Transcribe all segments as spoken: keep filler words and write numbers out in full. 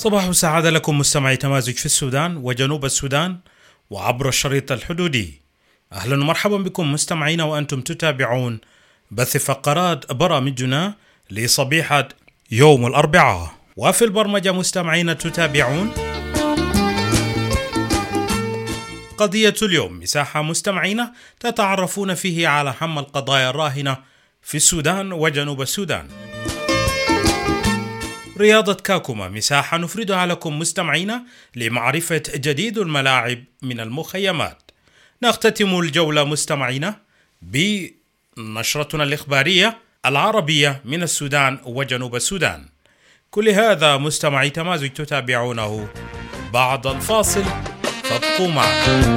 صباح السعادة لكم مستمعي تمازج في السودان وجنوب السودان وعبر الشريط الحدودي. أهلا ومرحبا بكم مستمعينا وأنتم تتابعون بث فقرات برامجنا لصبيحة يوم الأربعاء. وفي البرمجة مستمعينا تتابعون قضية اليوم، مساحة مستمعينا تتعرفون فيه على أهم القضايا الراهنة في السودان وجنوب السودان. رياضة كاكوما، مساحة نفردها لكم مستمعينا لمعرفة جديد الملاعب من المخيمات. نختتم الجولة مستمعينا بنشرتنا الإخبارية العربية من السودان وجنوب السودان. كل هذا مستمعي تمازج تتابعونه بعد الفاصل، فابقوا معنا.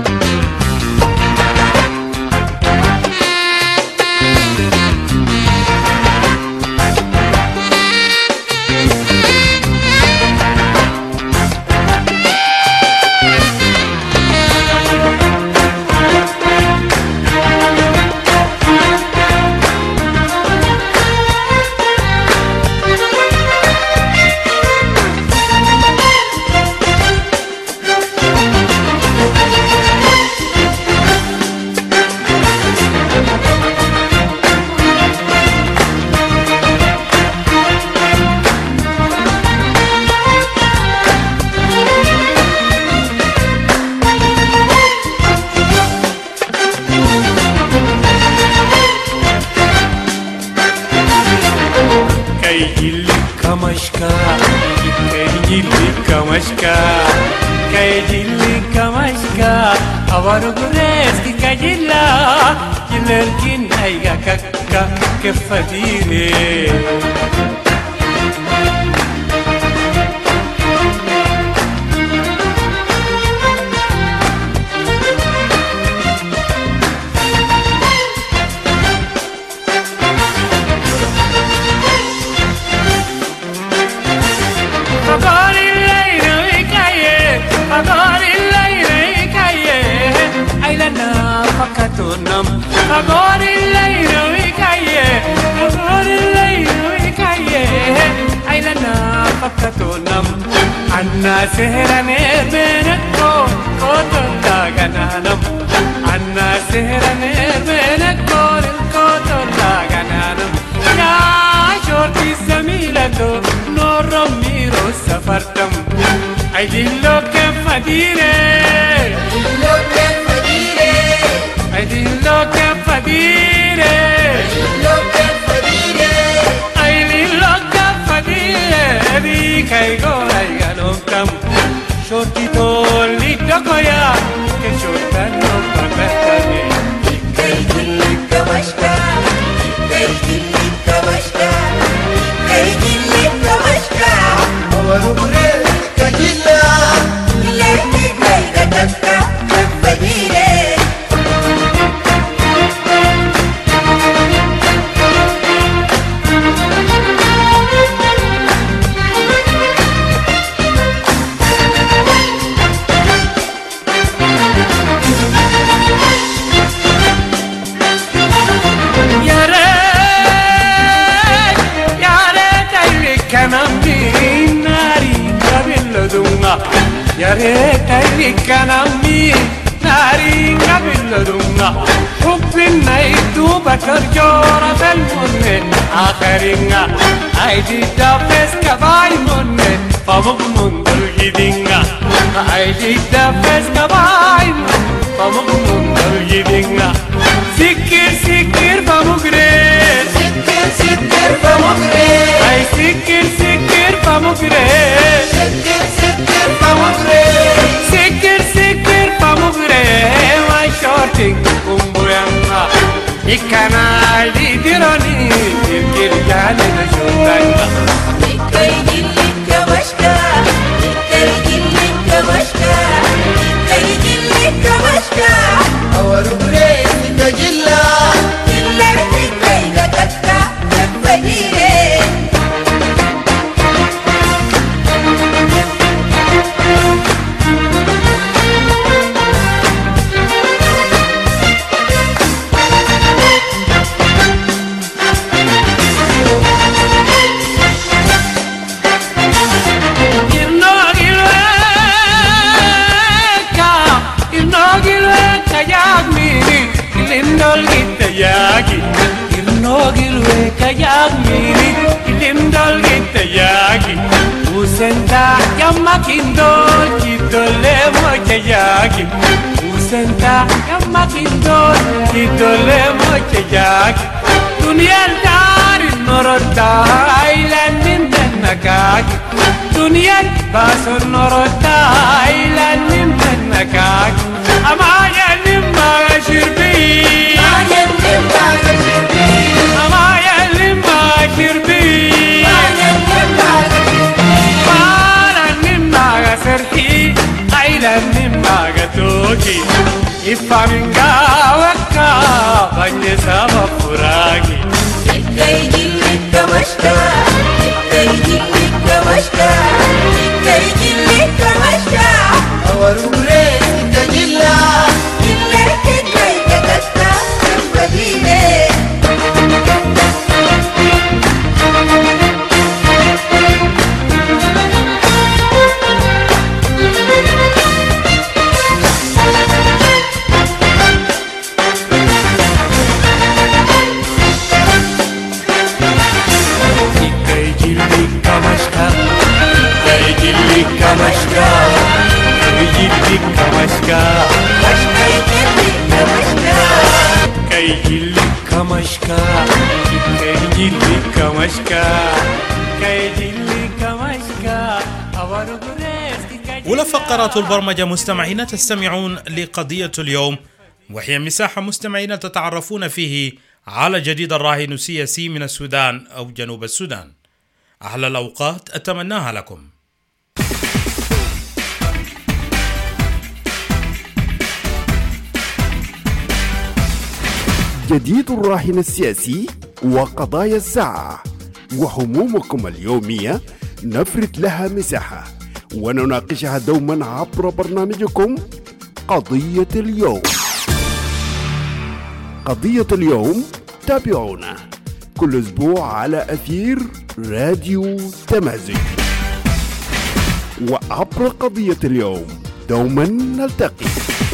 kayak mirip kitindol kita yagi usenta yamma kindol kitole mo kayagi usenta yamma kindol kitole mo kayagi dunia dar norota ilan mintenakaki dunia basur norota ilan mintenakaki amaya nimma shirbi amaya nimma shirbi amaya nimma shirbi amaya nimma shirbi para nimma serhi ilan nimma gatoki ifaminga waka banje sabab puragi Kaygi kamashka, kaygi kamashka, kaygi kamashka. Awarure kajilla, ille kay kagasta badine. Kamashka, kayjilli kamashka, kayjilli kamashka, kayjilli kamashka, kayjilli kamashka, kayjilli kamashka. أولى فقرات البرمجة مستمعين تستمعون لقضية اليوم، وهي مساحة مستمعين تتعرفون فيه على جديد الراهن السياسي من السودان أو جنوب السودان. أحلى الأوقات أتمناها لكم. جديد الراهن السياسي وقضايا الساعة وهمومكم اليومية نفرد لها مساحة ونناقشها دوما عبر برنامجكم قضية اليوم. قضية اليوم تابعونا كل أسبوع على أثير راديو تمازج، وعبر قضية اليوم دوما نلتقي.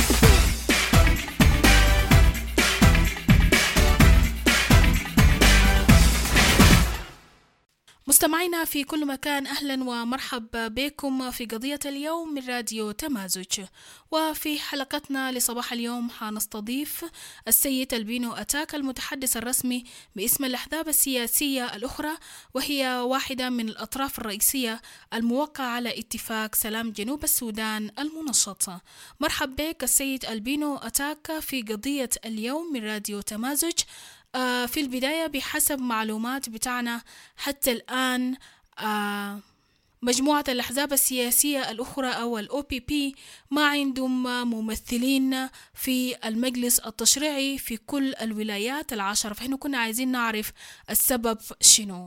مستمعينا في كل مكان، أهلا ومرحبا بكم في قضية اليوم من راديو تمازج. وفي حلقتنا لصباح اليوم حنستضيف السيد البينو أتاك المتحدث الرسمي باسم الأحزاب السياسية الأخرى، وهي واحدة من الأطراف الرئيسية الموقعة على اتفاق سلام جنوب السودان المنشط. مرحب بك السيد البينو أتاك في قضية اليوم من راديو تمازج. آه في البداية بحسب معلومات بتاعنا حتى الآن آه مجموعة الأحزاب السياسية الأخرى أو ال أو بي بي ما عندهم ممثلين في المجلس التشريعي في كل الولايات العشر، فإحنا كنا عايزين نعرف السبب شنو.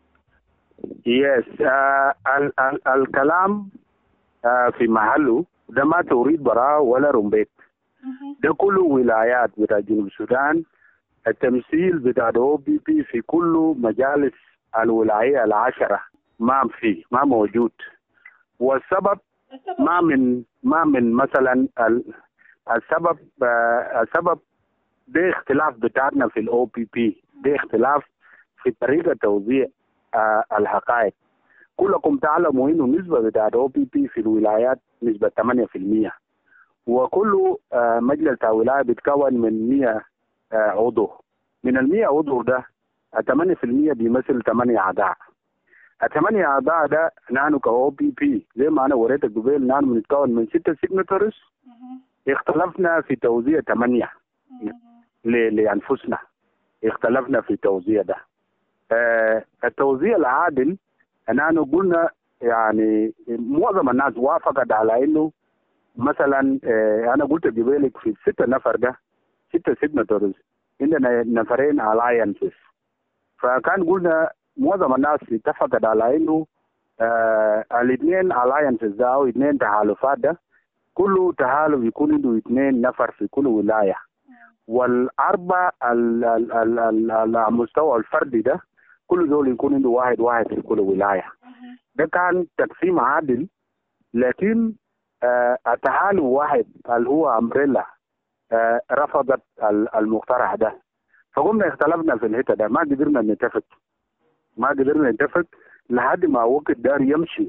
يس ال ال الكلام uh, في محله ده ما توريد برا ولا رمبيت، ده كله ولايات بتاع جنوب السودان. التمثيل بتاع او بي بي في كل مجالس الولاية العشرة ما في ما موجود، والسبب ما من ما من مثلا السبب السبب ده اختلاف بتاعنا في الاو بي بي، ده اختلاف في طريقة توزيع الحقائق. كلكم تعلموا انه النسبة بتاع الاو بي بي في الولايات نسبة ثمانية بالمئة، وكل مجلس ولاية بيتكون من مئة عضو. من المية عضو ده ثمانية بالمئة بيمثل ثمانية أعضاء. الثمانية أعضاء ده نحن كأو بي بي زي ما أنا وريتك قبل نحن بنتكون من ستة سيجنتورز. اختلفنا في توزيع ثمانية لأنفسنا، اختلفنا في توزيع ده. آه التوزيع العادل نحن قلنا يعني معظم الناس وافقت على إنه مثلا آه أنا قلت قبلك في ستة نفر ده ستة سيجنتورز عندنا نفرين الاينسز، فكان قلنا معظم الناس اتفقت على انه آه الاثنين الاينسز ده او اثنين تحالفات ده كل تحالف يكون عنده اثنين نفر في كل ولايه، والاربع على المستوى الفردي ده كل دول يكون عنده واحد واحد في كل ولايه. ده كان تقسيم عادل، لكن آه التحالف واحد اللي هو امبريلا آه رفضت المقترح ده، فقمنا اختلفنا في الحته ده، ما قدرنا نتفق ما قدرنا نتفق لحد ما وقت دار يمشي،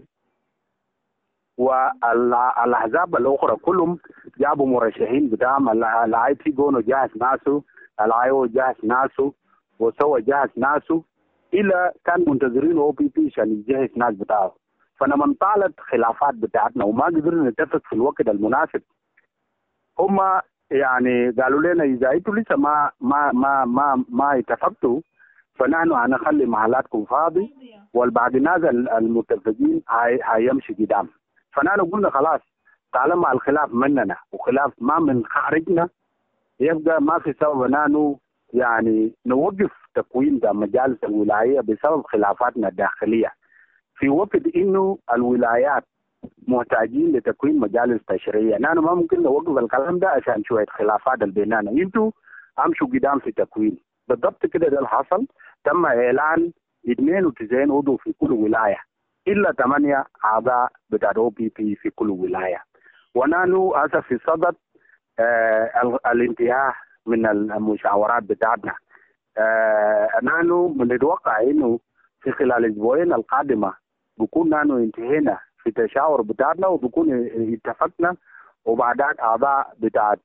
والاحزاب الاخرى كلهم جابوا مرشحين بتاعهم. الاي تي جونو جهز ناسه، الاي او جهز ناسه، وسوى جهز ناسه، الى كان منتظرين او بي بي عشان يجهز ناس بتاعه. فلما طالت خلافات بتاعتنا وما قدرنا نتفق في الوقت المناسب، هم يعني قالوا لنا اذا انتوا لسه ما ما ما ما ما اتفقتوا فنحن هنخلي محلاتكم فاضي، والبعض الناس المتفقين هيمشي قدام. فنحن قلنا خلاص طالما الخلاف مننا وخلاف ما من خارجنا، يبقى ما في سبب نحن يعني نوقف تكوين مجالس الولاية بسبب خلافاتنا الداخلية، في وقت انه الولايات محتاجين لتكوين مجالس تشريعية. نحن ما ممكن نوقف الكلام ده عشان شوية خلافات اللي بيننا، انتوا امشوا قدام في تكوين. بالضبط كده ده اللي حصل. تم اعلان اثنين وتسعين عضو في كل ولاية الا ثمانية اعضاء بتاع او بي بي في كل ولاية، ونحن هسه في صدد آه الانتهاء من المشاورات بتاعتنا. آه نحن بنتوقع انه في خلال الاسبوعين القادمه بكون نحن انتهينا في التشاور بتاعنا، وبكون اتفقنا، وبعدك اعضاء بتاعت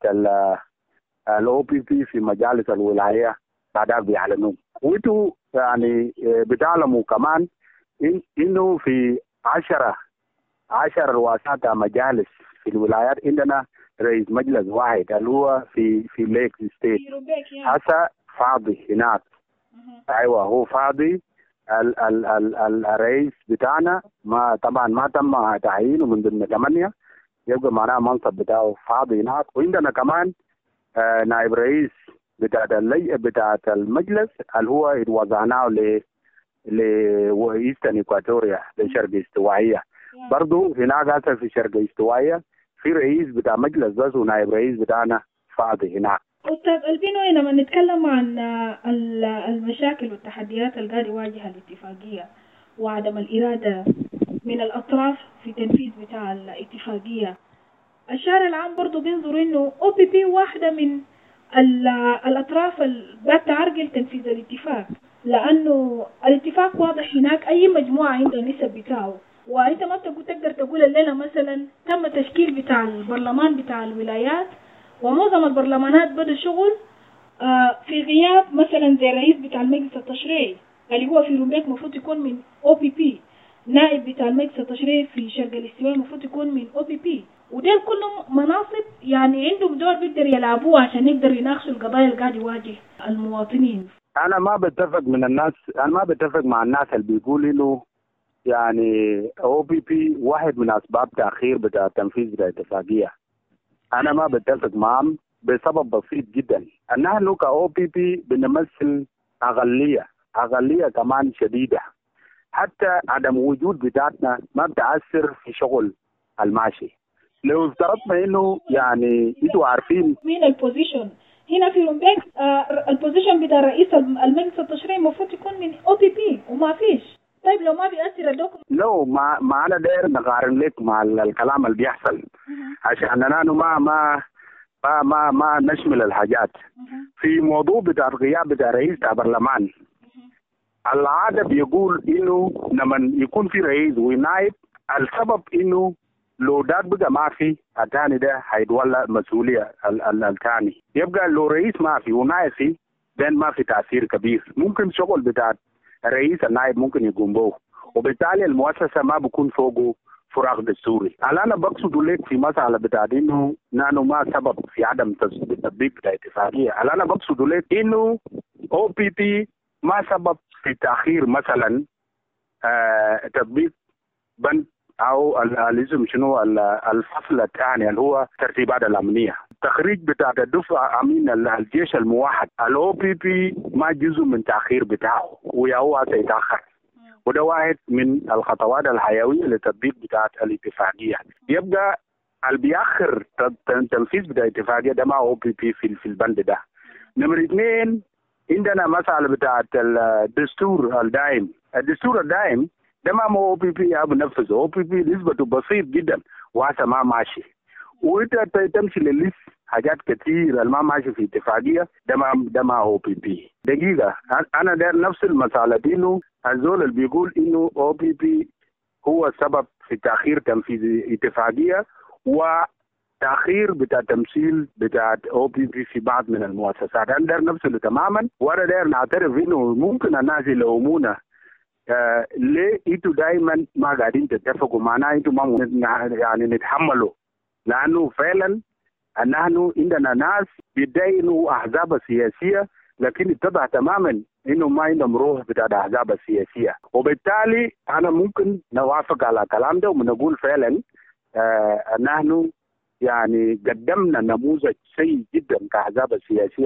الاو بي بي في مجالس الولايه بعدك بيعلنوا. وانتوا يعني بتعلموا كمان إن انه في عشرة عشر رؤساء مجالس في الولايات عندنا رئيس مجلس واحد اللي هو في في ليك ستيت هسه فاضي هناك. ايوه هو فاضي. ال ال ال الرئيس بتاعنا ما طبعا ما تم تعيينه من ضمن ثمانية، يبقى معناه المنصب بتاعه فاضي هناك. وعندنا كمان آه نائب رئيس بتاع اللي بتاع المجلس اللي هو اتوزعناه ل لإيسترن إكواتوريا لشرق استوائية. برضو هناك هسه في شرق استوائية في رئيس بتاع مجلس بس ونائب رئيس بتاعنا فاضي هناك. أستاذ ألبينو، لما نتكلم عن المشاكل والتحديات اللي قاعد يواجهها الاتفاقية وعدم الإرادة من الأطراف في تنفيذ بتاع الاتفاقية، الشارع العام برضو بينظر إنه أو بي بي واحدة من الأطراف اللي تعرقل تنفيذ الاتفاق، لأنه الاتفاق واضح هناك أي مجموعة عندها نسب بتاعه، وأنت ما تقدر تقول الليلة مثلا تم تشكيل بتاع البرلمان بتاع الولايات ومعظم البرلمانات بدأ شغل آه في غياب مثلا زي الرئيس بتاع المجلس التشريعي اللي هو في رومبيك مفروض يكون من او بي بي، نائب بتاع المجلس التشريعي في شرق الاستواء مفروض يكون من او بي بي، وديل كلهم مناصب يعني عندهم دور بيقدر يلعبوه عشان يقدر يناقشوا القضايا اللي قاعد يواجه المواطنين. انا ما بتفق من الناس انا ما بتفق مع الناس اللي بيقولوا انه يعني او بي بي واحد من اسباب تاخير بتاع تنفيذ الاتفاقيه. انا ما بتفق معهم بسبب بسيط جدا. نحن كأو بي بي بنمثل اقليه اقليه كمان شديده، حتى عدم وجود بتاعتنا ما بتاثر في شغل الماشي. لو افترضنا انه يعني انتوا عارفين مين البوزيشن هنا في رومبيك، آه البوزيشن بتاع رئيس المجلس التشريعي المفروض يكون من او بي بي وما فيش. طيب لو ما بيأثر الدوكم لو ما ما انا داير نقارن لك مع الكلام اللي بيحصل عشان انا ما ما ما ما, ما نشمل الحاجات في موضوع بتاع الغياب بتاع رئيس البرلمان. العاده بيقول انه لما يكون في رئيس ونائب السبب انه لو ده بقى ما في الثاني ده هيتولى المسؤوليه الثاني. يبقى لو رئيس ما في ونائب في ده ما في تاثير كبير. ممكن شغل بتاع الرئيس النائب ممكن يقوم به، وبالتالي المؤسسه ما بكون فوقه فراغ دستوري. اللي انا بقصد لك في مساله بتاع انه نحن ما سبب في عدم تطبيق بتاع الاتفاقيه. اللي انا بقصد لك انه او بي بي ما سبب في تاخير مثلا آه تطبيق بند او الاسم شنو الفصل الثاني اللي هو ترتيبات الامنيه. التخريج بتاع الدفعه امين الجيش الموحد الاو بي بي ما جزء من تاخير بتاعه وهو سيتاخر، وده واحد من الخطوات الحيويه للتطبيق بتاعه الاتفاقيه. يبقى اللي بيأخر تنفيذ بتاع الاتفاقيه ده ما او بي بي في في البند ده. نمرة اثنين عندنا مساله بتاعه الدستور الدائم. الدستور الدائم ده ما او بي بي بنفذه. او بي بي نسبته بسيط جدا وهذا ما ماشي، وانت تمشي للليست حاجات كتير ما ماشي في اتفاقيه ده ما ده ما او بي بي. دقيقه انا ده نفس المساله انه الزول اللي بيقول انه او بي بي هو السبب في تاخير تنفيذ اتفاقيه وتاخير بتاع تمثيل بتاع او بي بي في بعض من المؤسسات. انا داير نفسه تماما، وانا داير نعترف انه ممكن الناس يلومونا آه ليه انتوا دائما ما قاعدين تتفقوا معنا، انتوا ما يعني نتحملوا، لانه فعلا نحن عندنا ناس بيدعوا احزاب سياسيه لكن اتضح تماما انه ما عندهم روح بتاع الاحزاب السياسيه، وبالتالي انا ممكن نوافق على الكلام ده ونقول فعلا آه نحن يعني قدمنا نموذج سيء جدا كاحزاب سياسيه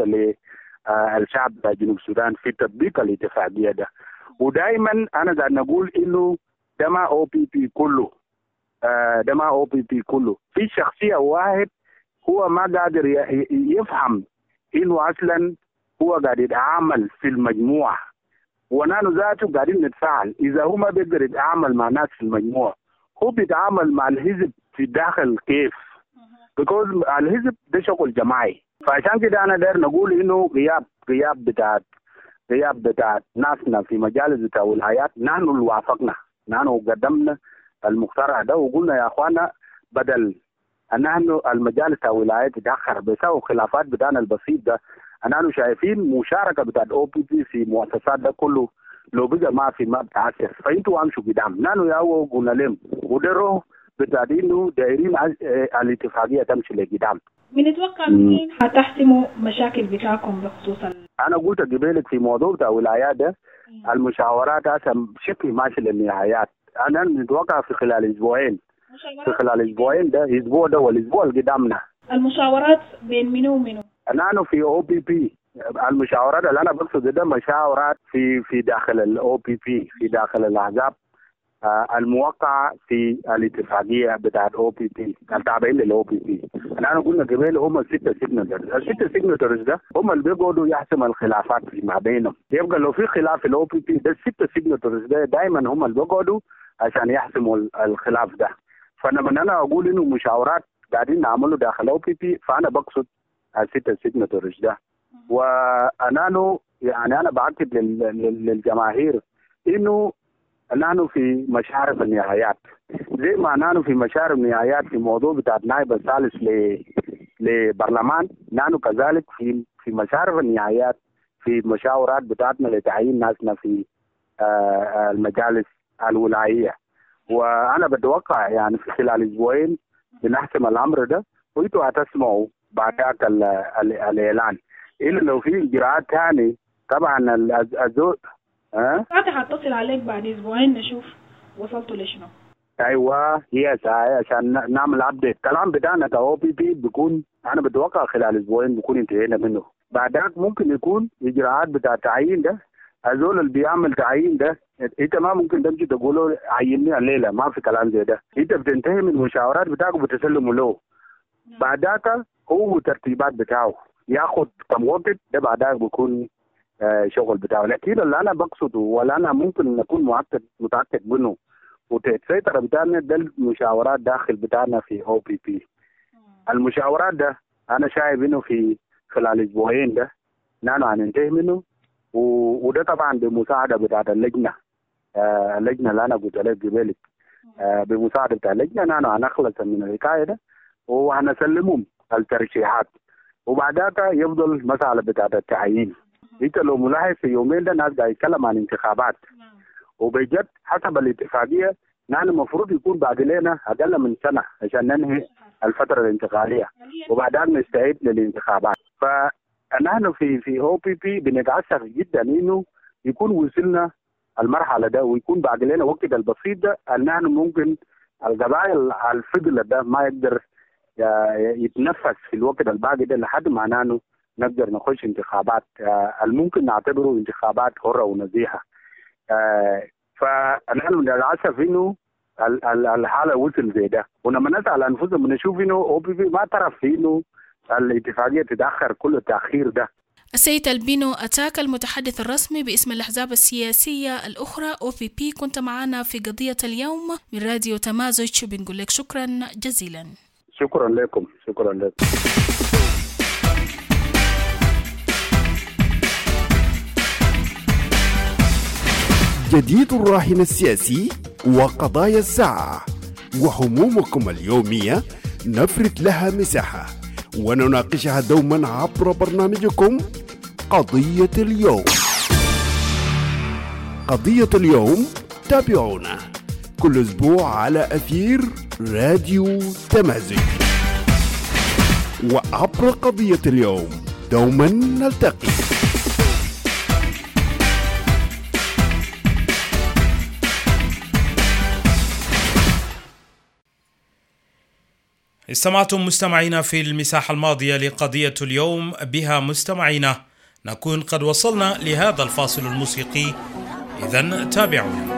للشعب جنوب السودان في تطبيق الاتفاقيه ده. ودائما انا قاعد نقول انه ده ما او بي بي كله آه ده ما او بي بي كله في شخصيه واحد هو ما قادر يفهم انه اصلا هو قاعد يتعامل في المجموعه، ونحن ذاته قاعدين نتفاعل. اذا هو ما بيقدر يتعامل مع ناس في المجموعه هو بيتعامل مع الحزب في داخل كيف؟ بيكوز الحزب ده شغل جماعي. فعشان كده انا داير نقول انه غياب غياب بتاعت غياب بتاعت ناسنا في مجالس بتاع ولايات نحن اللي وافقنا، نحن قدمنا المقترح ده وقلنا يا اخوانا بدل نحن المجالس بتاع ولايات تتاخر بسبب خلافات بتاعنا البسيط ده، نحن شايفين مشاركه بتاعت او بي بي في مؤسسات ده كله لو بقى ما في ما بتاثر فانتوا امشوا قدام. نحن يا هو قلنا لهم ودروا بتاعينه دايرين الاتفاقيه تمشي لقدام. بنتوقع منين هتحسموا مشاكل بتاعكم بخصوص ال... انا قلت قبلك في موضوع بتاع ولايات ده المشاورات هسه شكل ماشي للنهايات. انا نتوقع في خلال اسبوعين في خلال اسبوعين ده الاسبوع ده والاسبوع اللي قدامنا. المشاورات بين منو ومنو؟ نحن في او بي بي المشاورات اللي انا بقصد ده مشاورات في في داخل الاو بي بي في داخل الاحزاب الموقعة في الاتفاقية بتاعت او بي بي التابعين للاو بي بي. انا قلنا قبل هم الستة سيجنترز، الستة سيجنترز ده هم اللي بيقعدوا يحسم الخلافات ما بينهم. يبقى لو في خلاف في الاو بي بي ده الستة سيجنترز ده دائما هم اللي بيقعدوا عشان يحسموا الخلاف ده. فلما انا اقول انه مشاورات قاعدين نعمله داخل او بي بي فانا بقصد الستة سيجنترز ده. وانا يعني انا باكد للجماهير انه نحن في مشارف النهايات زي ما نحن في مشارف النهايات في موضوع بتاع نائب الثالث ل لبرلمان، نحن كذلك في في مشارف النهايات في مشاورات بتاعتنا لتعيين ناسنا في آه المجالس الولائيه. وانا بتوقع يعني في خلال اسبوعين بنحسم الامر ده وانتوا هتسمعوا بعدك الاعلان. الا لو في اجراءات ثانيه طبعا الزود ها أه؟ هتصل عليك بعد اسبوعين نشوف وصلتوا لشنو. ايوه يس عشان نعمل ابديت. الكلام بتاعنا كاو بي بي بيكون انا بتوقع خلال اسبوعين بيكون انتهينا منه. بعدك ممكن يكون اجراءات بتاع تعيين ده الزول اللي بيعمل تعيين ده انت ما ممكن تمشي تقول عيني الليله، ما في كلام زي ده. انت بتنتهي من المشاورات بتاعك وبتسلمه له. بعدك هو ترتيبات بتاعه ياخد كم وقت ده بعدك بيكون آه شغل بتاعه. لكن اللي انا بقصده ولا انا ممكن نكون متاكد متاكد منه وتسيطر بتاعنا ده المشاورات داخل بتاعنا في او بي بي. المشاورات ده انا شايف انه في خلال اسبوعين ده نحن هننتهي منه وده طبعا بمساعده بتاعت اللجنه آه اللجنه اللي انا قلت لك قبلك آه بمساعده بتاع اللجنه نحن هنخلص من الحكايه ده وهنسلمهم الترشيحات وبعدك يفضل مساله بتاعت التعيين. انت لو ملاحظ في يومين ده ناس قاعد يتكلم عن انتخابات وبجد حسب الاتفاقيه نحن المفروض يكون بعد لنا اقل من سنه عشان ننهي الفتره الانتقاليه وبعدين نستعد للانتخابات. فنحن في في او بي بي بنتعسف جدا انه يكون وصلنا المرحله ده ويكون بعد لنا وقت البسيط ده ان نحن ممكن القبائل الفضل ده ما يقدر يتنفس في الوقت الباقي ده لحد ما نحن نقدر نخش انتخابات الممكن نعتبره انتخابات حره ونزيهه. فنحن للاسف انه الحاله وصل زي ده ولما نسال انفسنا بنشوف انه او بي بي ما طرف في انه الاتفاقيه تتاخر كل التاخير ده. السيد البينو أتاك المتحدث الرسمي باسم الأحزاب السياسية الأخرى أو بي بي كنت معنا في قضية اليوم من راديو تمازج. بنقول لك شكرا جزيلا. شكرا لكم شكرا لكم. جديد الراهن السياسي وقضايا الساعة وهمومكم اليومية نفرد لها مساحة ونناقشها دوما عبر برنامجكم قضية اليوم. قضية اليوم تابعونا كل أسبوع على أثير راديو تمازج، وعبر قضية اليوم دوما نلتقي. استمعتم مستمعينا في المساحة الماضية لقضية اليوم، بها مستمعينا نكون قد وصلنا لهذا الفاصل الموسيقي، إذن تابعونا.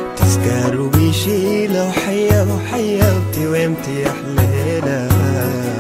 تذكر وبيشيله وحيا وحيا وتوامتي أحليلة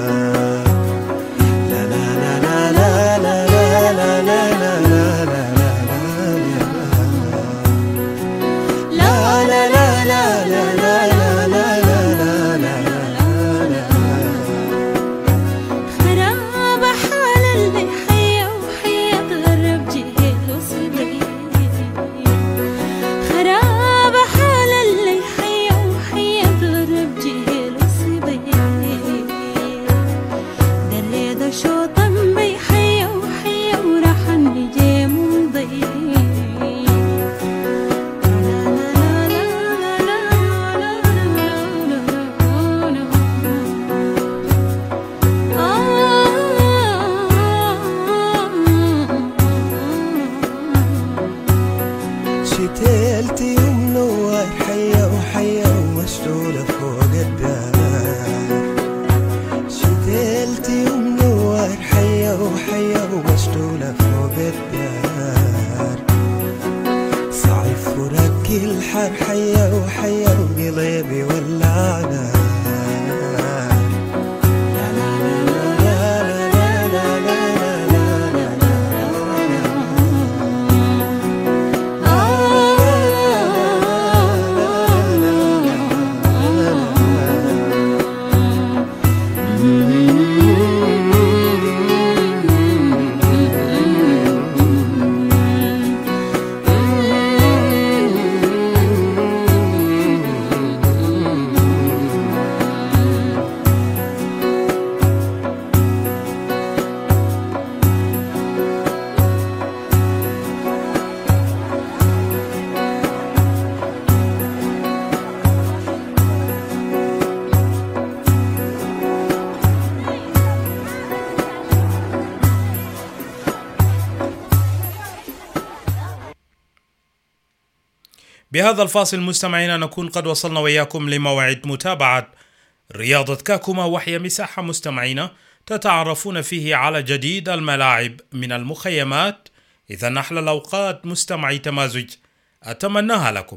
بهذا الفاصل مستمعينا نكون قد وصلنا وإياكم لموعد متابعة رياضة كاكوما، وهي مساحة مستمعينا تتعرفون فيه على جديد الملاعب من المخيمات. إذا أحلى الأوقات مستمعي تمازج أتمناها لكم.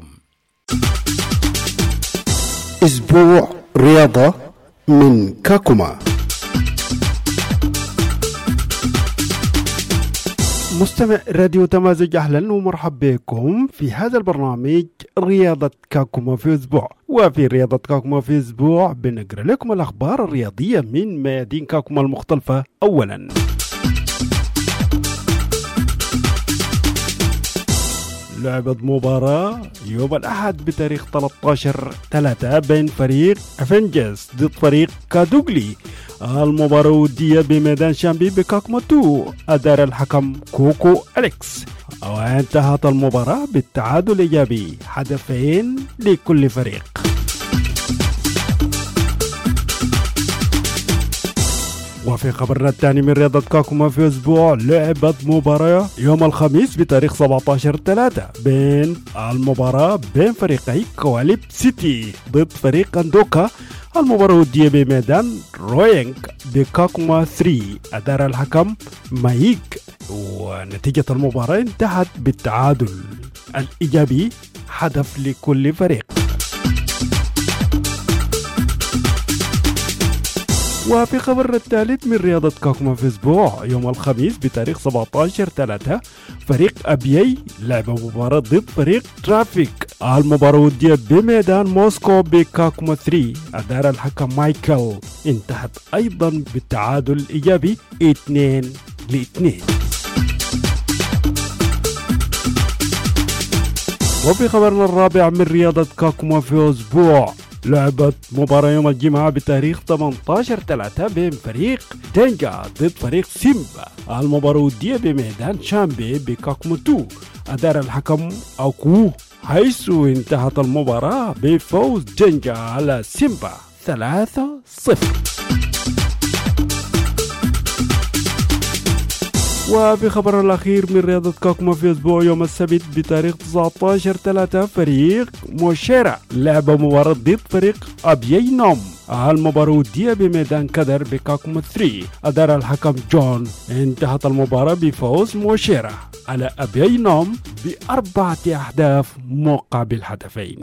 أسبوع رياضة من كاكوما. مستمع راديو تمازج، أهلا ومرحبا بكم في هذا البرنامج رياضة كاكوما في أسبوع. وفي رياضة كاكوما في أسبوع بنقرأ لكم الأخبار الرياضية من ميادين كاكوما المختلفة. أولا، لعبت مباراة يوم الأحد بتاريخ ثلاثة عشر ثلاثة بين فريق أفنجز ضد فريق كادوغلي. المباراة ودية بميدان شامبي بكاكوما اثنين، أدار الحكم كوكو أليكس، وانتهت المباراة بالتعادل إيجابي، هدفين لكل فريق. وفي خبرنا الثاني من رياضة كاكوما في أسبوع، لعبت مباراة يوم الخميس بتاريخ سبعة عشر ثلاثة بين المباراة بين فريقي كواليب سيتي ضد فريق أندوكا. المباراة ودية بميدان روينغ بكاكوما ثلاثة، أدار الحكم مايك، ونتيجة المباراة انتهت بالتعادل الإيجابي، هدف لكل فريق. وفي خبر الثالث من رياضة كاكوما في أسبوع، يوم الخميس بتاريخ سبعة عشر ثلاثة فريق أبيي لعب مباراة ضد فريق ترافيك. المباراة ودية بميدان موسكو بكاكوما ثلاثة، أدار الحكم مايكل، انتهت أيضا بالتعادل إيجابي اثنين لاثنين. وفي خبرنا الرابع من رياضة كاكوما في أسبوع، لعبت مباراة يوم الجمعة بتاريخ ثمانية عشر ثلاثة بين فريق تنجا ضد فريق سيمبا. المباراة ودية بميدان شامبي بكاكوما اثنين، أدار الحكم أوكو، حيث انتهت المباراة بفوز تنجا على سيمبا ثلاثة صفر. وفي خبر الأخير من رياضة كاكوما في أسبوع، يوم السبت بتاريخ تسعة عشر ثلاثة فريق موشيرا لعب مباراة ضد فريق أبيي نوم. المباراة ودية بميدان كدر بكاكوما ثلاثة، أدار الحكم جون، انتهت المباراة بفوز موشيرا على أبيي نوم بأربعة أهداف مقابل هدفين.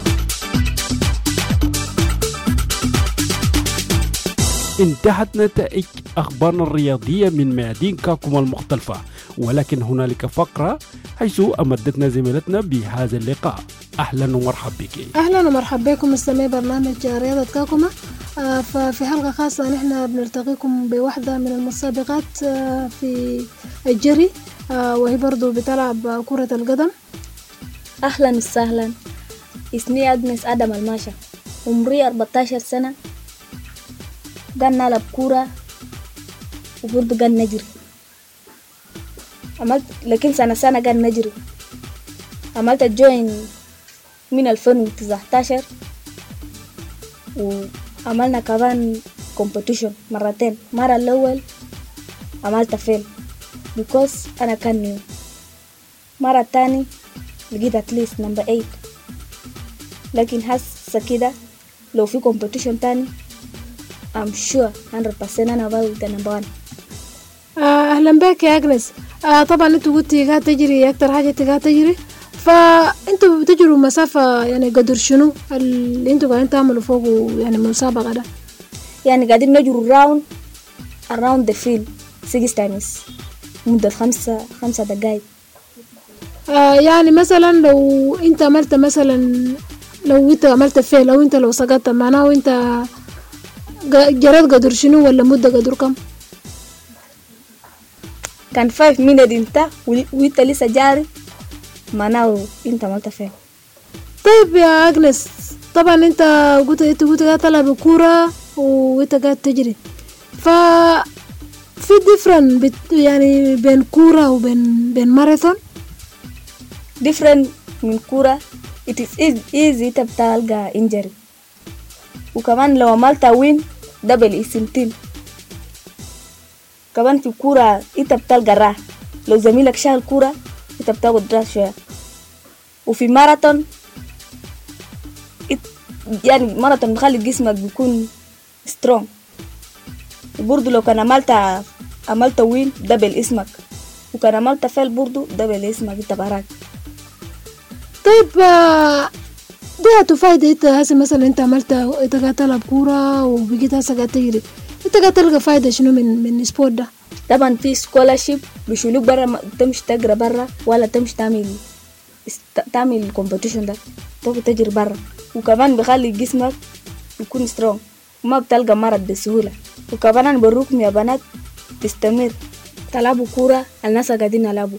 انتهت نتائج أخبارنا الرياضية من ميادين كاكوما المختلفة، ولكن هنالك فقرة حيث أمدتنا زميلتنا بهذا اللقاء. أهلا ومرحبا بك. أهلا ومرحبا بكم مستمعي برنامج رياضة كاكوما. آه ففي حلقة خاصة نحن بنلتقيكم بواحدة من المسابقات آه في الجري، آه وهي برضو بتلعب كرة القدم. أهلا وسهلا، اسمي أدنس آدم الماشا، عمري أربعة عشر سنة، قاعد نلعب كورة وبرضه قاعد نجري. عملت لكن سنة سنة قاعد نجري. عملت الجوين من ألفين وتسعة عشر، وعملنا كمان كومبيتيشن مرتين. مرة الأول عملت فيل because أنا كان نيو. مرة الثاني لقيت أتليست نمبر ثمانية، لكن هسه كده لو في كومبيتيشن تاني I'm sure مية بالمية أنا بقول نمبر واحد. أهلا بك يا أجنس. آه طبعا أنتوا قلتي قاعد تجري، أكتر حاجة قاعد تجري، فأنتوا بتجروا مسافة يعني قدر شنو اللي أنتوا قاعدين تعملوا فوقه يعني مسابقة ده؟ يعني قاعدين نجروا راوند around the field six times مدة خمسة خمسة دقائق. آه يعني مثلا لو أنت عملت مثلا لو أنت عملت فيل أو أنت لو سقطت، معناه أنت جريت قدر شنو ولا مدة قدر كم؟ كان خمسة minutes انت وانت لسه جاري، معناه انت عملت فين. طيب يا أجنس، طبعا انت قلت انت قلت قاعد تلعب كورة وانت قاعد تجري، ف في ديفرنت بت... يعني بين كورة وبين بين ماراثون. ديفرنت من كورة it is easy انت بتلقى injury، وكمان لو عملت وين دبل اسم تيم. كمان في كورة انت بتلقى راح، لو زميلك شال كورة انت بتاخد راح شوية. وفي ماراثون يعني ماراثون بخلي جسمك بيكون سترونج. وبرضو لو كان عملت عملت طويل ده بالاسمك، وكان عملت فيل برضو ده بالاسمك انت براك. طيب آه، دي هتفايدة انت هسه مثلا انت عملت انت قاعد تلعب كورة وبقيت هسه قاعد تجري، انت قاعد تلقى فايدة شنو من من السبورت ده؟ طبعا في سكولارشيب بيشيلوك برا، تمشي تقرا برا ولا تمشي تعمل تعمل الكومبيتيشن ده، تروح تجري برا. وكمان بيخلي جسمك يكون سترونج وما بتلقى مرض بسهولة. وكمان انا بروكم يا بنات تستمر تلعبوا كورة الناس قاعدين يلعبوا،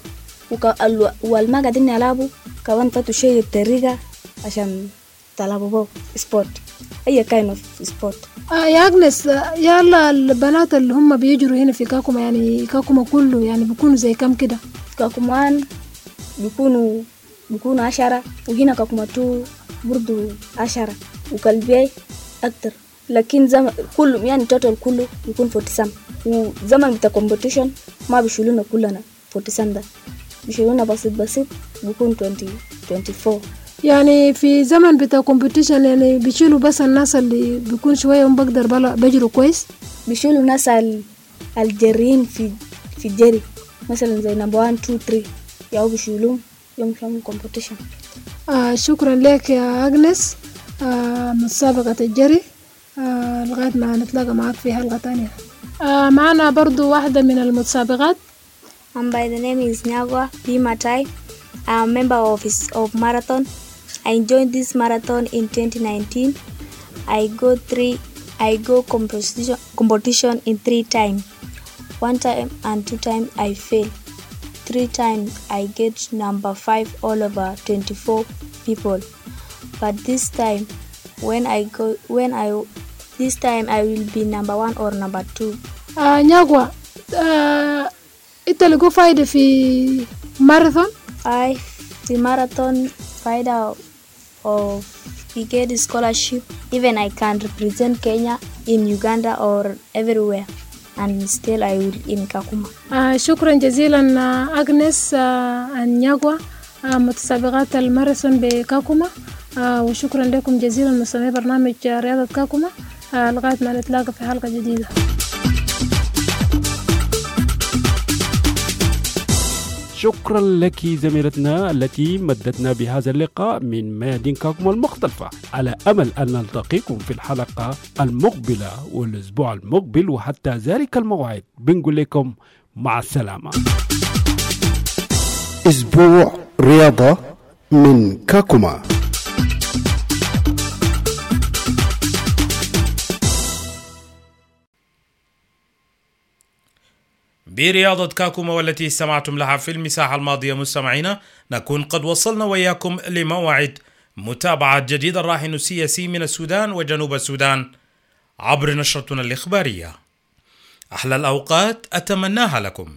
والما قاعدين يلعبوا كمان فتوا شيء الطريقة عشان تلعبوا بو سبورت، اي كاين اوف سبورت. آه يا اجنس، يلا البنات اللي هم بيجروا هنا في كاكوما، يعني كاكوما كله يعني بيكونوا زي كم كده؟ كاكومان بيكونوا بيكونوا عشرة، وهنا كاكوما تو برضو عشرة، وكالبياي أكتر. لكن زمن كله يعني توتال كله بيكون فورتي سام، وزمن بتاع كومبيتيشن ما بيشيلونا كلنا فورتي سام ده، بيشيلونا بسيط بسيط بيكون عشرين أربعة وعشرين. يعني في زمن بتاع كومبيتيشن يعني بيشيلوا بس الناس اللي بيكون شوية هم بقدر بلا بيجروا كويس، بيشيلوا ناس الجريين في في الجري مثلا زي نمبر واحد اتنين تلاتة ياو بيشيلوهم يوم يوم كومبيتيشن. آه شكرا لك يا أجنس آه مسابقة الجري. آه لغاية ما نتلاقى معاك في حلقة تانية. آه معنا برضو واحدة من المتسابقات. Um, by the name is Nyagwa B. Matai. I'm a member of his, of marathon. I joined this marathon in twenty nineteen. I go three I go competition competition in three times. One time and two times I fail. Three times I get number five all over twenty-four people. But this time when I go when I this time I will be number one or number two. آه نياغوا آه انت لقوا فايدة في ماراثون؟ I في ماراثون فايدة of we get a scholarship. Even I can represent Kenya in Uganda or everywhere, and still I will in Kakuma. آه شكرا جزيلا أغنس آه نياغوا آه متسابقات الماراثون بكاكوما. آه وشكرا لكم جزيلا مستمعي برنامج رياضة كاكوما. آه لغاية ما نتلاقى في حلقة جديدة. شكرا لك زميلتنا التي مدتنا بهذا اللقاء من ميادين كاكوما المختلفة، على أمل أن نلتقيكم في الحلقة المقبلة والأسبوع المقبل، وحتى ذلك الموعد بنقول لكم مع السلامة. أسبوع رياضة من كاكوما. برياضة كاكوما والتي استمعتم لها في المساحة الماضية مستمعينا، نكون قد وصلنا وإياكم لموعد متابعة جديد الراهن السياسي من السودان وجنوب السودان عبر نشرتنا الإخبارية. أحلى الأوقات أتمناها لكم.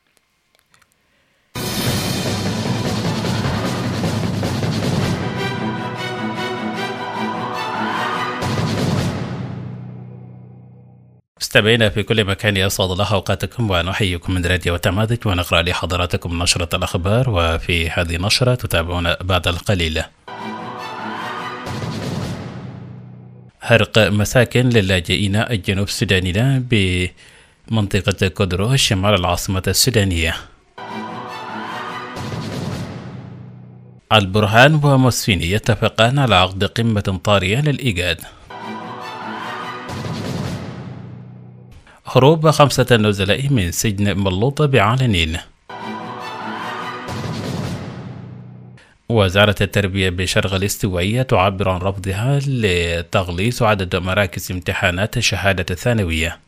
مستمعينا في كل مكان، يسعد الله أوقاتكم ونحييكم من راديو تماذج، ونقرأ لحضراتكم نشرة الأخبار. وفي هذه النشرة تتابعون بعد القليل حرق مساكن للاجئين الجنوب السودانيين بمنطقة كودرو شمال العاصمة السودانية. البرهان ومسفيني يتفقان على عقد قمة طارئة للإيجاد. هروب خمسة نزلاء من سجن ملوطة بعلنين. وزارة التربية بشرق الاستوائية تعبر عن رفضها لتغليظ عدد مراكز امتحانات الشهادة الثانوية.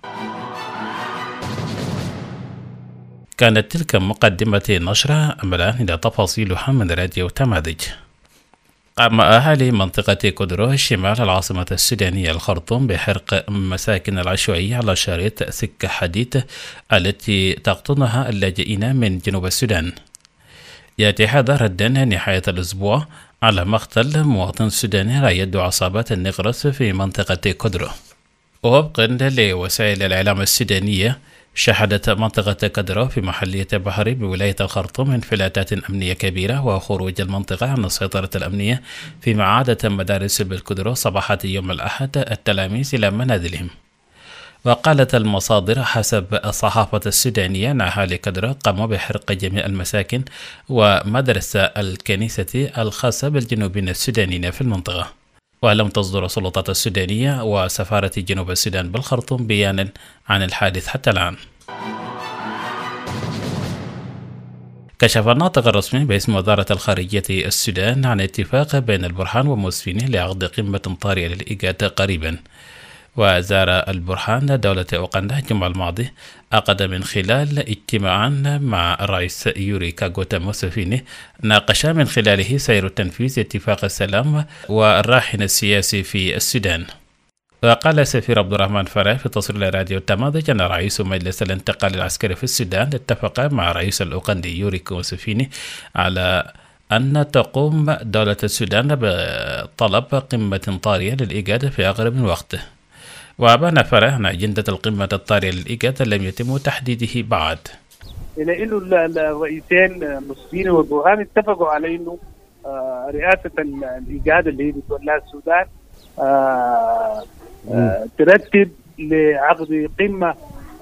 كانت تلك مقدمة النشرة، أملا إلى تفاصيلها من راديو تماذج. قام أهالي منطقة كودرو شمال العاصمة السودانية الخرطوم بحرق مساكن العشوائية على شريط سكة حديد التي تقطنها اللاجئين من جنوب السودان. يأتي هذا ردا نهاية الأسبوع على مقتل مواطن سوداني على يد عصابات النقرس في منطقة كودرو. ووفقا لوسائل الإعلام السودانية، شهدت منطقة كدرة في محلية بحري بولاية الخرطوم انفلاتات أمنية كبيرة وخروج المنطقة عن السيطرة الأمنية، فيما عادت مدارس بالكدرة صباحة يوم الأحد التلاميذ إلى منازلهم. وقالت المصادر حسب الصحافة السودانية أن أهالي كدرة قاموا بحرق جميع المساكن ومدرسة الكنيسة الخاصة بالجنوبيين السودانيين في المنطقة. ولم تصدر السلطات السودانية وسفارة جنوب السودان بالخرطوم بيانا عن الحادث حتى الآن. كشف الناطق الرسمي باسم وزارة الخارجية السودان عن اتفاق بين البرهان وموسفينه لعقد قمة طارئة للإيجاد قريبا. وزار البرهان دولة أوغندا الجمعة الماضي عقد من خلال اجتماعا مع الرئيس يوري كاغوتا موسفيني ناقشا من خلاله سير تنفيذ اتفاق السلام والراهن السياسي في السودان. وقال السفير عبد الرحمن فرع في تصريح راديو التماذج أن رئيس مجلس الانتقال العسكري في السودان اتفق مع الرئيس الأوغندي يوري موسفيني على أن تقوم دولة السودان بطلب قمة طارئة للإيجاد في أقرب وقت. وأبان فرع أن أجندة القمة الطارئة للإيجاد لم يتم تحديده بعد. إلى أنه الرئيسين موسفيني والبرهان اتفقوا على أنه رئاسة الإيجاد اللي هي بتولى السودان ترتب لعقد قمة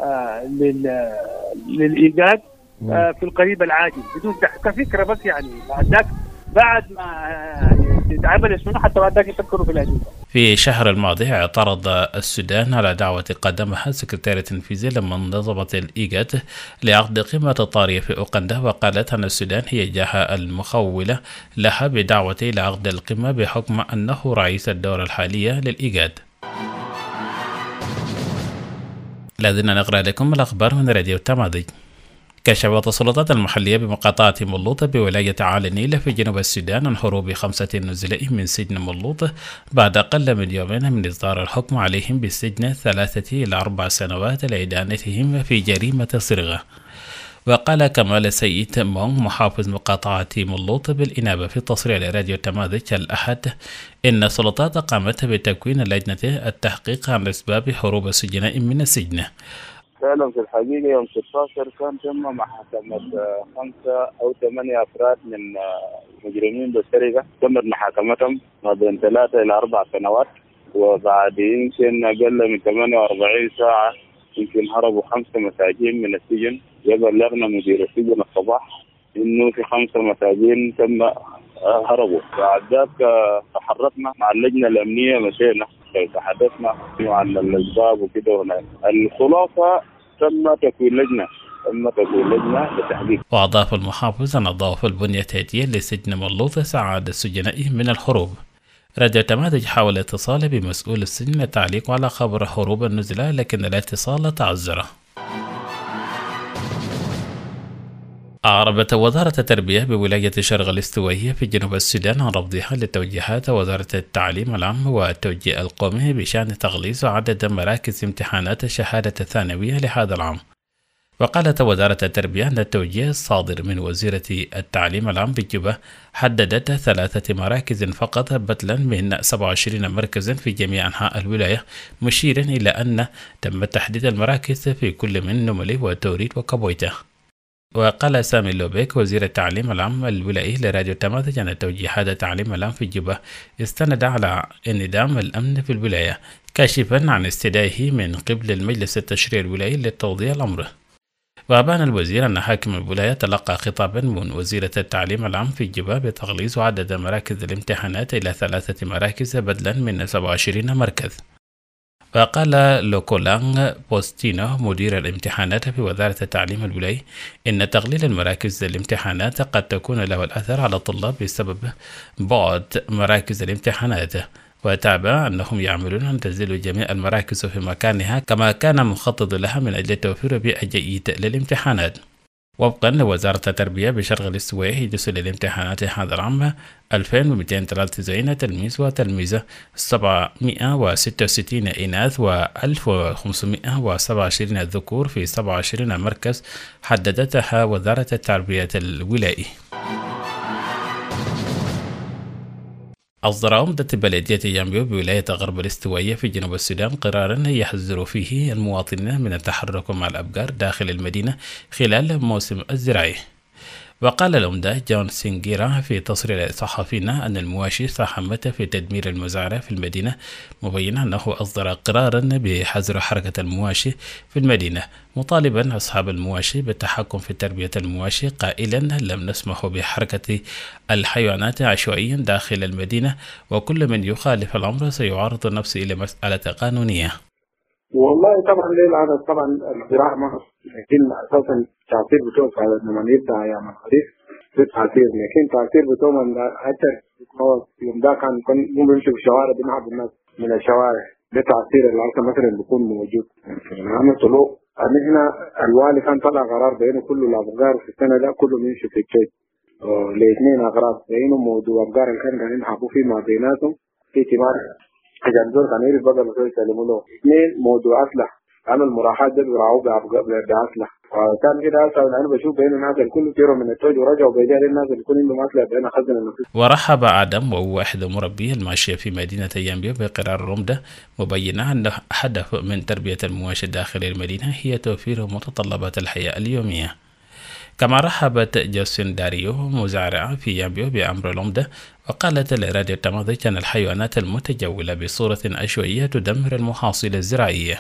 للإيجاد في القريب العاجل بدون كفكرة بس يعني بعد بعد ما يتعمل شنو حتى بعد يفكروا في الأجندة. في شهر الماضي اعترض السودان على دعوة قدمها السكرتير التنفيذي لمنظمة الإيجاد لعقد قمة طارئة في أوغندا، وقالت أن السودان هي الجهة المخولة لها بدعوة إلى عقد القمة بحكم أنه رئيس الدورة الحالية للإيجاد. الذين نقرأ لكم الأخبار من راديو التماذج. كشفت السلطات المحلية بمقاطعة ملوط بولاية عالي النيل في جنوب السودان عن هروب خمسة نزلاء من سجن ملوط بعد أقل من يومين من إصدار الحكم عليهم بالسجن ثلاثة إلى أربع سنوات لإدانتهم في جريمة سرقة. وقال كمال سيد مونغ محافظ مقاطعة ملوط بالإنابة في تصريح لراديو التماذج الأحد إن السلطات قامت بتكوين لجنة التحقيق عن أسباب هروب السجناء من السجن. فعلا في الحقيقة يوم ستة عشر كان تم محاكمة خمسة أو ثمانية أفراد من مجرمين بالسرقة، تمت محاكمتهم ما بين ثلاثة إلى أربع سنوات، وبعد يمكن أقل من ثمانية وأربعين ساعة يمكن هربوا خمسة مساجين من السجن. يبلغنا مدير السجن الصباح إنه في خمسة مساجين تم هربوا. بعد ذلك تحركنا مع اللجنة الأمنية مشينا تحدثنا عن الأسباب وكده. هناك الخلاصة تم تكوين لجنة تم تكوين لجنة للتحقيق. وأضاف المحافظ أن ضعف البنية التحتية لسجن ملوط ساعد السجناء من الهروب. راديو التماذج حاول الاتصال بمسؤول السجن للتعليق على خبر هروب النزلاء، لكن الاتصال تعذر. أعربت وزارة التربية بولاية شرق الاستوائية في جنوب السودان عن رفضها لتوجيهات وزارة التعليم العام والتوجيه القومي بشأن تغليظ عدد مراكز امتحانات الشهادة الثانوية لهذا العام. وقالت وزارة التربية أن التوجيه الصادر من وزيرة التعليم العام بالجوبة حددت ثلاثة مراكز فقط بدلا من سبعة وعشرين مركزا في جميع أنحاء الولاية، مشيرا إلى أن تم تحديد المراكز في كل من نملي وتوريد وكبويته. وقال سامي لوبيك وزير التعليم العام الولائي لراديو التماذج أن توجيهات التعليم العام في جوبة استند على انعدام الأمن في الولاية، كاشفا عن استدعائه من قبل المجلس التشريعي الولائي لتوضيح الأمر. وأبان الوزير أن حاكم الولاية تلقى خطابا من وزيرة التعليم العام في جوبة بتغليظ عدد مراكز الامتحانات إلى ثلاثة مراكز بدلا من سبعة وعشرين مركز. وقال لوكولانغ بوستينو مدير الامتحانات في وزارة التعليم الولاي إن تقليل المراكز الامتحانات قد تكون له الأثر على الطلاب بسبب بعد مراكز الامتحانات، وتابع أنهم يعملون أن تزيل جميع المراكز في مكانها كما كان مخطط لها من أجل توفير بيئة جيدة للامتحانات. وفقا لوزارة التربية بشرق الاستوائية يدرس للامتحانات هذا العام ألفين ومئتين وثلاثة وتسعين تلميذ وتلميذة، سبعمئة وستة وستين إناث وألف وخمسمئة وسبعة وعشرين ذكور في سبعة وعشرين مركز حددتها وزارة التربية الولائي. أصدر عمدة بلدية يامبيو بولاية غرب الاستوائية في جنوب السودان قرارا يحذر فيه المواطنين من التحرك مع الأبقار داخل المدينة خلال موسم الزراعي. وقال العمدة جون سينغيرا في تصريح صحفينا أن المواشي ساهمت في تدمير المزارع في المدينة، مبينا أنه أصدر قرارا بحظر حركة المواشي في المدينة، مطالبا أصحاب المواشي بالتحكم في تربية المواشي، قائلا لم نسمح بحركة الحيوانات عشوائيا داخل المدينة، وكل من يخالف الأمر سيعرض نفسه إلى مسألة قانونية. والله طبعا ليه العدد طبعا الزراعة ما لكن أساسا التعصير بتوع لما يبدأ أيام الخريف في تعصير، لكن التعصير بتوع حتى يوم ده كان كان بيمشي في الشوارع بنحب الناس من الشوارع، ده تعصير العسل مثلا بيكون موجود. نعم طلوع هنا الوالي كان طلع قرار بينه كل الأبقار في السنة ده كلهم يمشوا في الشيء لاثنين أغراض، بينهم موضوع أبقار اللي كان قاعدين يحبوا فيه ما بيناتهم في اعتبار عشان دول كانوا يعرف بقى بسوي يسلموا له. اثنين موضوع أسلحة، عمل مراحات ده بيراعوا بأسلحة، فكان كده أسلحة أنا بشوف بين الناس الكل كيروا من التوج ورجعوا بيجار الناس اللي يكون عندهم أسلحة بين خزن النفوس. ورحب آدم وهو أحد مربي الماشية في مدينة يامبيو بقرار العمدة، مبينا أن هدف من تربية المواشي داخل المدينة هي توفير متطلبات الحياة اليومية. كما رحبت جوسين داريو مزارعة في يامبيو بأمر العمدة، وقالت لراديو تماذج أن الحيوانات المتجولة بصورة عشوائية تدمر المحاصيل الزراعية.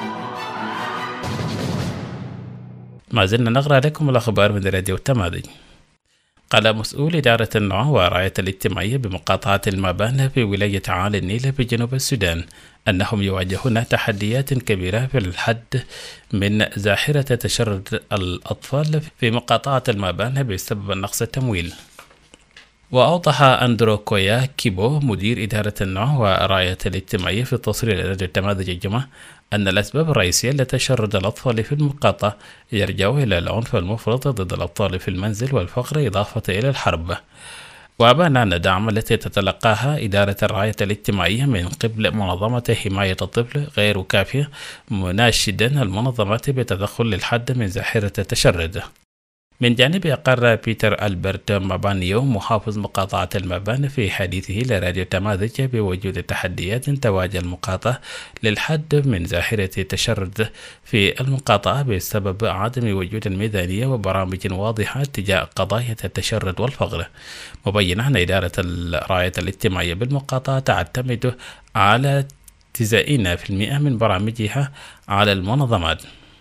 ما زلنا نقرأ لكم الأخبار من راديو تماذج. قال مسؤول إدارة النوع ورعاية الاجتماعية بمقاطعة المابان في ولاية عالي النيل بجنوب السودان أنهم يواجهون تحديات كبيرة في الحد من ظاهرة تشرد الأطفال في مقاطعة المابان بسبب نقص التمويل. وأوضح أندرو كويا كيبو مدير إدارة النوع ورعاية الاجتماعية في تصريح لراديو التماذج الجمعة أن الأسباب الرئيسية لتشرد الأطفال في المقاطعة يرجع إلى العنف المفرط ضد الأطفال في المنزل والفقر إضافة إلى الحرب. وأبان أن الدعم التي تتلقاها إدارة الرعاية الاجتماعية من قبل منظمة حماية الطفل غير كافية، مناشدا المنظمات بتدخل للحد من ظاهرة التشرد. من جانب أقر بيتر ألبرت مابانيو محافظ مقاطعة المابان في حديثه لراديو تماذج بوجود تحديات تواجه المقاطعة للحد من ظاهرة التشرد في المقاطعة بسبب عدم وجود الميزانية وبرامج واضحة تجاه قضايا التشرد والفقر، مبينا أن إدارة الرعاية الاجتماعية بالمقاطعة تعتمد على تسعين بالمئة من برامجها على المنظمات.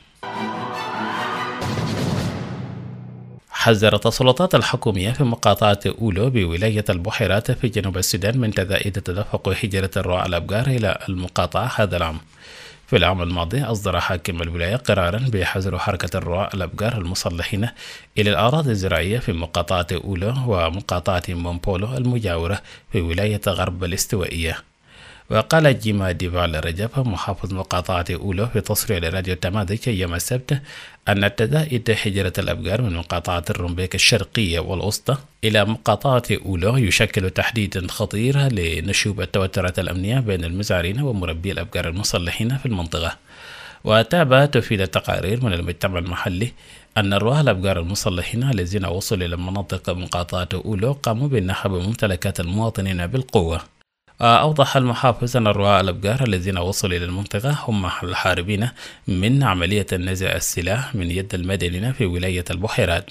حذرت السلطات الحكومية في مقاطعة أولو بولاية البحيرات في جنوب السودان من تزايد تدفق هجرة الرعاة الأبقار إلى المقاطعة هذا العام. في العام الماضي أصدر حاكم الولاية قرارا بحظر حركة الرعاة الأبقار المصلحين إلى الأراضي الزراعية في مقاطعة أولو ومقاطعة مونبولو المجاورة في ولاية غرب الاستوائية. وقال جيما ديفال رجب محافظ مقاطعة أولو في تصريح لراديو تماذج يوم السبت أن تزايد هجرة الأبقار من مقاطعة الرمبيك الشرقية والوسطى إلى مقاطعة أولو يشكل تحديدا خطير لنشوب التوترات الأمنية بين المزارعين ومربي الأبقار المصلحين في المنطقة. وتابع تفيد التقارير من المجتمع المحلي أن الرعاة الأبقار المصلحين الذين وصلوا إلى مناطق مقاطعة أولو قاموا بالنهب بممتلكات المواطنين بالقوة. أوضح المحافظ أن الرعاة الأبقار الذين وصلوا إلى المنطقة هم الحاربين من عملية نزع السلاح من يد المدنيين في ولاية البحيرات.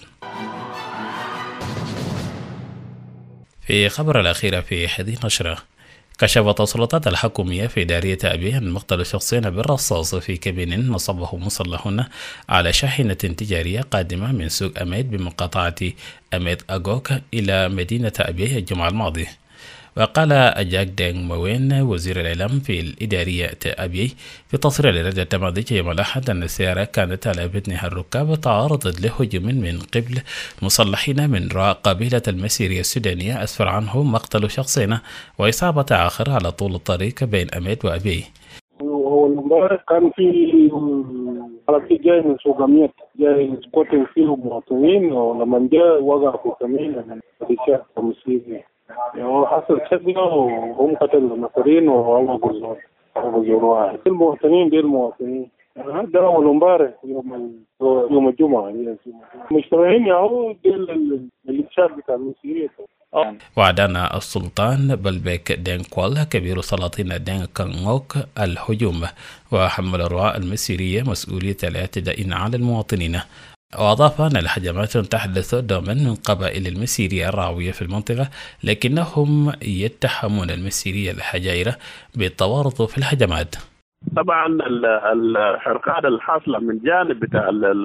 في خبر الأخير في حديث نشرة، كشفت السلطات الحكومية في دارية أبي أن مقتل شخصين بالرصاص في كمين نصبه مسلحون على شاحنة تجارية قادمة من سوق أميد بمقاطعة أميد أغوك إلى مدينة أبي الجمعة الماضية. وقال أجاك دينغ موين وزير الإعلام في الإدارية أبي في تصريح لراديو التماذج يوم الأحد أن السيارة كانت على بطنها الركاب تعرضت لهجوم من قبل مسلحين من رعاة قبيلة المسيرية السودانية أسفر عنه مقتل شخصين وإصابة آخر على طول الطريق بين أميد وأبي. هو امبارح كان في عربي جاي من سوق أميد جاي سكوتين فيه مواطنين، ولما جاء وقع في كمين رجال مسيرية هو حصل شكله وهم قتلوا النفرين وهم جزور جزور واحد. المواطنين دي المواطنين هذا أول امبارح يوم يوم الجمعة مجتمعين يعود دي الإنشاء بتاع المسيرية وعدنا السلطان بلبيك دينكوال كبير سلاطين دين كانغوك الهجوم وحمل الرعاة المسيرية مسؤولية الاعتداء على المواطنين. وأضاف أن الهجمات تحدث دوما من قبائل المسيرية الراوية في المنطقة، لكنهم يتهمون المسيرية الحجائرة بالتورط في الهجمات. طبعا الحركات الحاصلة من جانب بتاع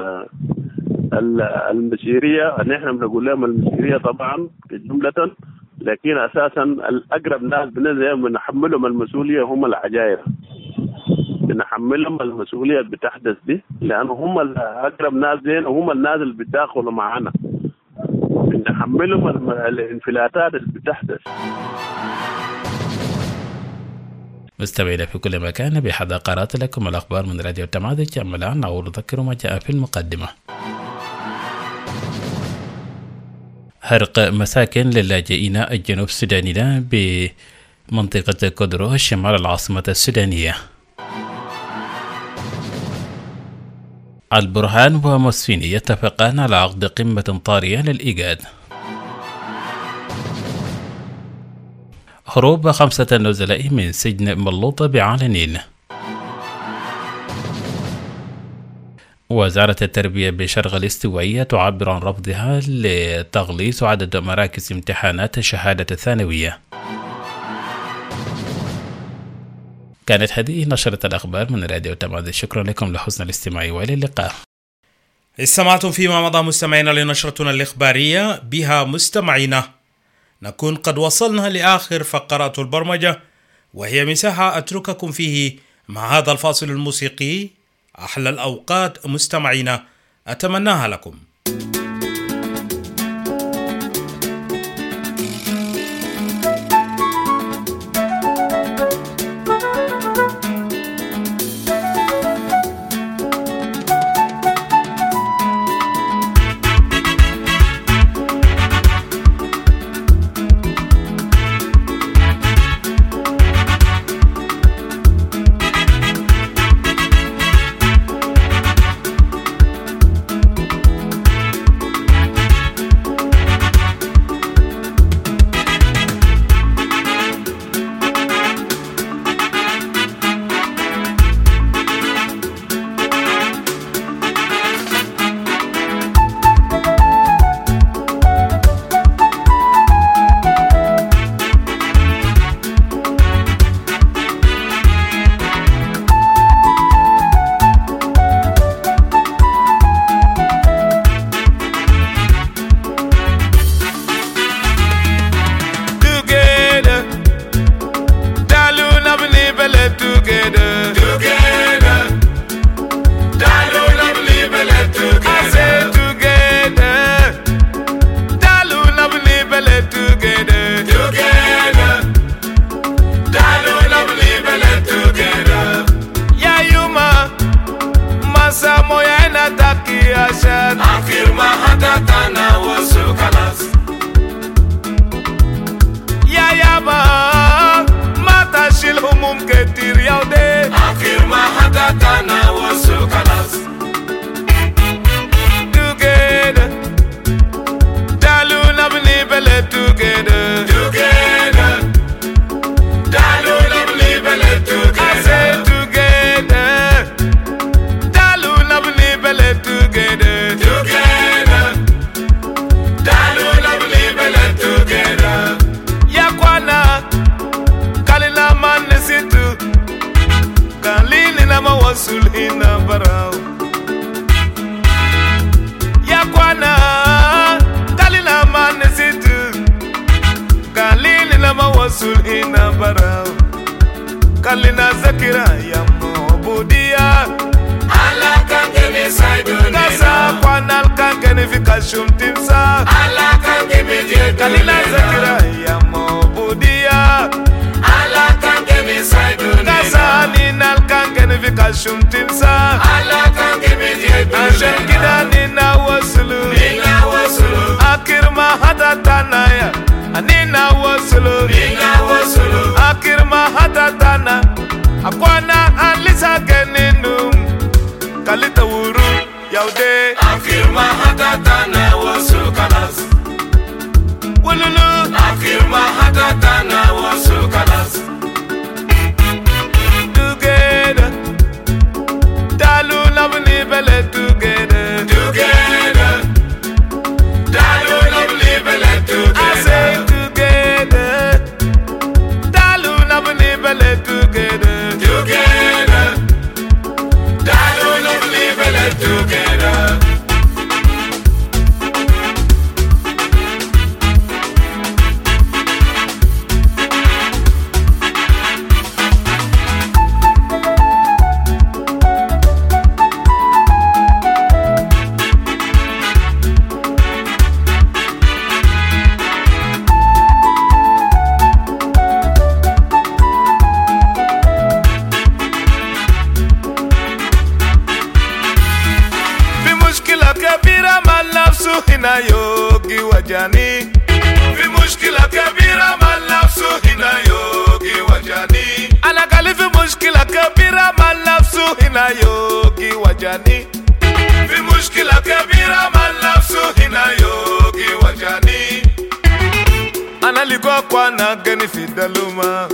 المسيرية، نحن بنقول لهم المسيرية طبعا جملة، لكن أساسا الأقرب ناس بنحملهم المسؤولية هم الحجائرة، بنحملهم المسؤولية اللي بتحدث دي، لأنه هم الأقرب ناس دين وهم الناس اللي بيتداخلوا معنا، بنحملهم الانفلاتات اللي بتحدث. مستمعينا في كل مكان، بحد قرأت لكم الأخبار من راديو تماذج. أما الآن نعود نذكر ما جاء في المقدمة. حرق مساكن للاجئين الجنوب السودانيين بمنطقة كودرو شمال العاصمة السودانية. البرهان ومسفيني يتفقان على عقد قمة طارئة للإيجاد. هروب خمسة نزلاء من سجن ملوطة بعلنين. وزارة التربية بشرق الاستوائية تعبر عن رفضها لتغليظ عدد مراكز امتحانات الشهادة الثانوية. كانت هذه نشرة الأخبار من راديو تماذج. شكرا لكم لحسن الاستماع وإلى اللقاء. استمعتم فيما مضى مستمعينا لنشرتنا الإخبارية، بها مستمعينا نكون قد وصلنا لآخر فقرات البرمجة، وهي مساحة أترككم فيه مع هذا الفاصل الموسيقي. أحلى الأوقات مستمعينا أتمناها لكم. Akirma hatatana wasu kalas. Wululu مشكلة كبيرة مع نفسه هنا يوغي وجاني في مشكلة كبيرة مع نفسه هنا يوغي وجاني أنا قال في مشكلة كبيرة مع نفسه هنا يوغي وجاني في مشكلة كبيرة مع نفسه هنا يوغي وجاني أنا لقوا قوانا غني في دلوما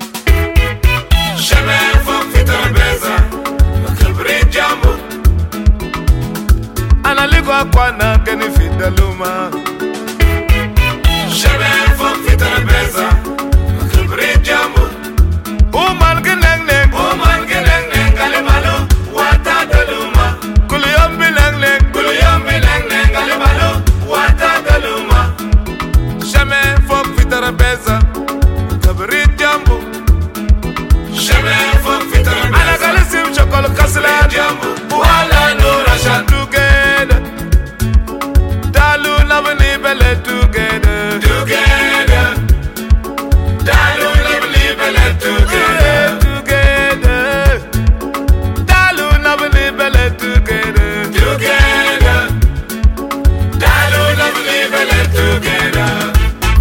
شمال فوق في ترابيزة الكبريت جنبه أنا لقوا قوانا غني في دلوما شمال فوق في ترابيزة الكبريت جنبه ومان جنن نن ومان جنن نن قال مالو واتا دلوما كل يوم بلن نن كل يوم بلن نن قال مالو واتا دلوما شمال فوق في ترابيزة الكبريت جنبه شمال فوق في ترابيزة أنا قال اسم شكل كسلان جنبه ولا نور عشان together تعالوا نبني بلد together together تعالوا نبني بلد together together تعالوا نبني بلد together together تعالوا نبني بلد together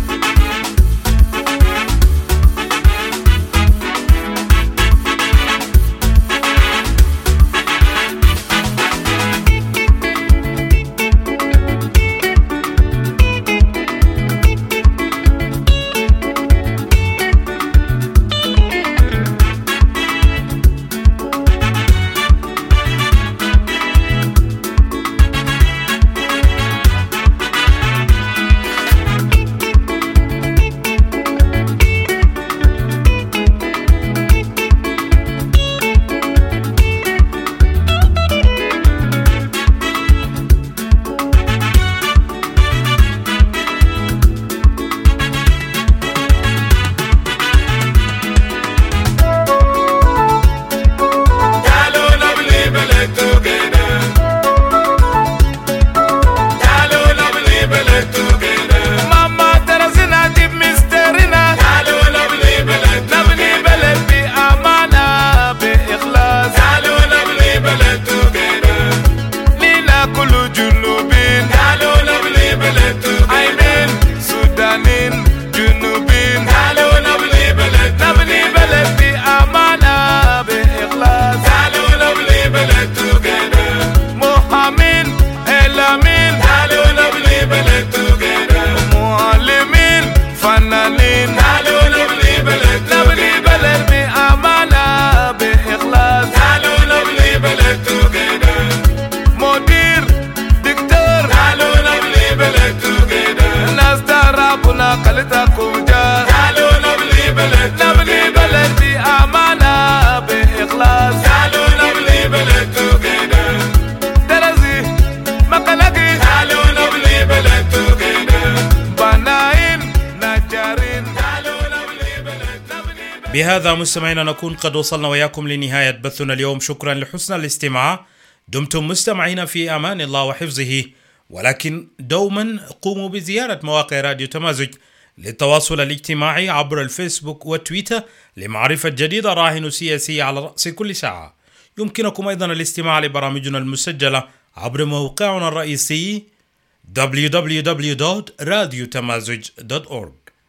بهذا مستمعينا نكون قد وصلنا وياكم لنهاية بثنا اليوم. شكرا لحسن الاستماع. دمتم مستمعين في أمان الله وحفظه، ولكن دوما قوموا بزيارة مواقع راديو تمازج للتواصل الاجتماعي عبر الفيسبوك وتويتر لمعرفة جديد راهن سياسي على رأس كل ساعة. يمكنكم أيضا الاستماع لبرامجنا المسجلة عبر موقعنا الرئيسي دبليو دبليو دبليو دوت راديو تمازج دوت أورغ.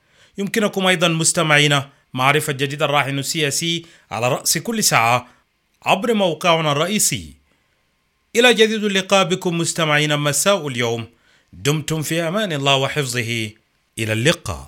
يمكنكم أيضا مستمعينا معرفة جديد الراهن السياسي على رأس كل ساعة عبر موقعنا الرئيسي. إلى جديد اللقاء بكم مستمعين مساء اليوم. دمتم في أمان الله وحفظه. إلى اللقاء.